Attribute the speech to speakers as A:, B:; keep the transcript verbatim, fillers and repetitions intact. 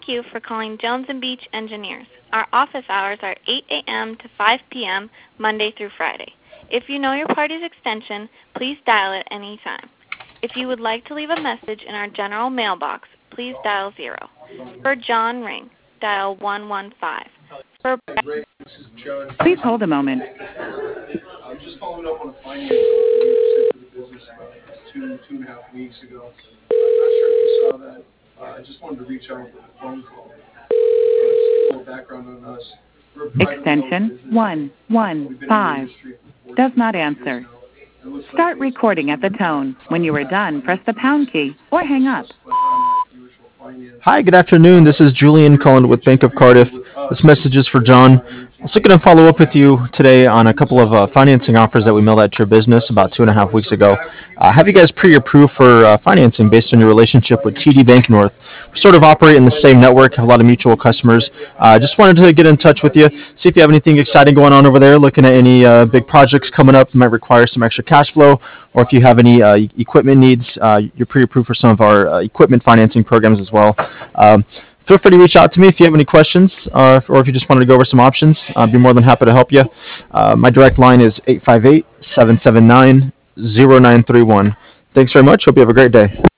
A: you for calling Jones and Beach Engineers. Our office hours are eight A M to five P M Monday through Friday. If you know your party's extension, please dial it any time. If you would like to leave a message in our general mailbox, please dial zero. For John Ring, dial one one five. For
B: Ray, this is John.
C: Please hold a moment.
B: I'm just following up on a finance offer you sent to the business about two, two and a half weeks ago. I'm not sure if you saw that. Uh, I just wanted to reach out with a phone call. Uh, just give a little background on us. We're a privately held
C: Extension
B: business.
C: one one
B: We've been in the
C: five.
B: industry for
C: Does not
B: fourteen years
C: answer.
B: now. It looks like
C: Start
B: there's
C: recording at the tone. When you are done, press the pound key or hang up.
D: Hi, good afternoon. This is Julian calling with Bank of Cardiff. This message is for John. I was looking to follow up with you today on a couple of uh, financing offers that we mailed out to your business about two and a half weeks ago. Uh, have you guys pre-approved for uh, financing based on your relationship with T D Bank North? We sort of operate in the same network, have a lot of mutual customers. I uh, just wanted to get in touch with you, see if you have anything exciting going on over there, looking at any uh, big projects coming up that might require some extra cash flow, or if you have any uh, equipment needs, uh, you're pre-approved for some of our uh, equipment financing programs as well. Um, feel free to reach out to me if you have any questions, uh, or if you just wanted to go over some options. I'd be more than happy to help you. Uh, my direct line is eight five eight, seven seven nine, zero nine three one. Thanks very much. Hope you have a great day.